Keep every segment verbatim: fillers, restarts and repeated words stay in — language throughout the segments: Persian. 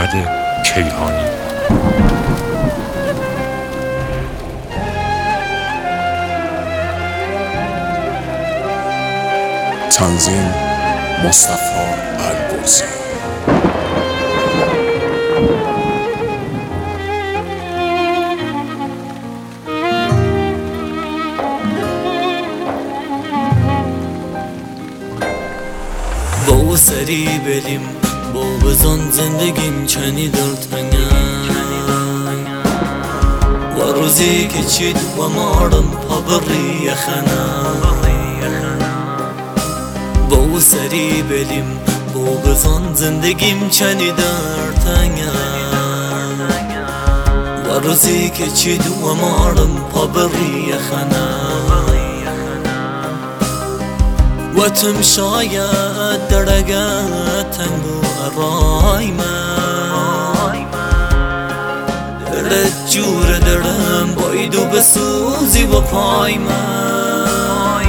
محمد کیهانی. تنظیم مصطفی البرزی. با سری بریم با بزن زندگیم چنی درد و روزی که چید و مارم پا بری خنا با سری بریم با بزن زندگیم چنی درد و روزی که چید و مارم پا بری خنا و تم شاید درگت تنگو رای من درد جور درم بایدو بسوزی و پای من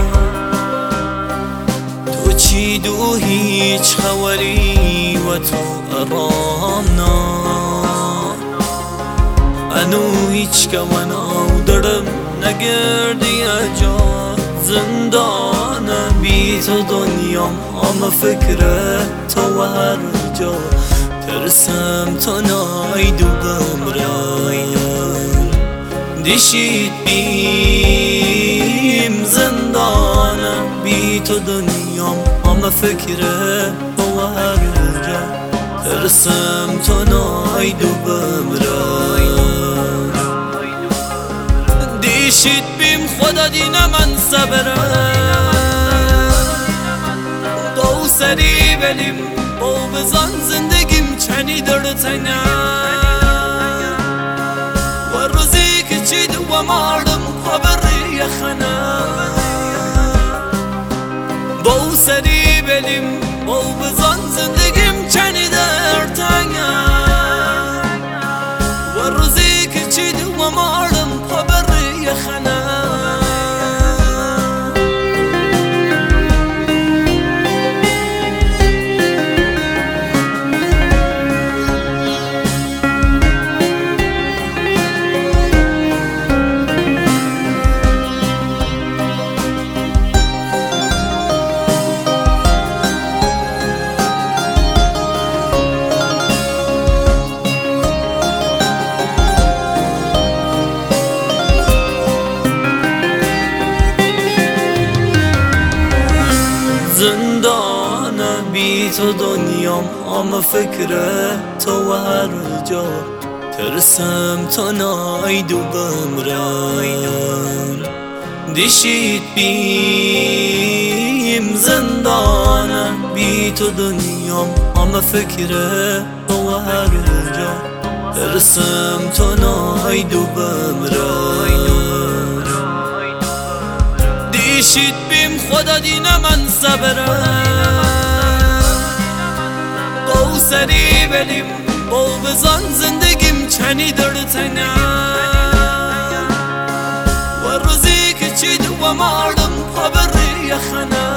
تو چی دو هیچ خوری و تو ارام نا انو هیچ کوانا درم نگردی جا زندانم بی تو دنیام همه فکره تو هر جا ترسم تو ناید و بمرم دیشید بیم زندانم بی تو دنیام همه فکره تو هر جا ترسم تو ناید و بمرم دیشید بیم خدا دینه من صبرم دو سری بلیم با بزن زندگیم چنی درتنه و روزی که چید و مردم خبری خنه با سری بلیم با بزن زندگیم چنی درتنه و روزی که چید و مردم خبری خنه زندانم بی تو دنیام همه فکره تو هر جا ترسم تو ناید و بمرم دیشید بیم زندانم بی تو دنیام همه فکره تو هر جا ترسم تو ناید و بمرم دیشید بیم خدا دینه من صبرم با سری بلیم با بزن زندگیم چنی درتنه و روزی که چید و مردم خبری خنه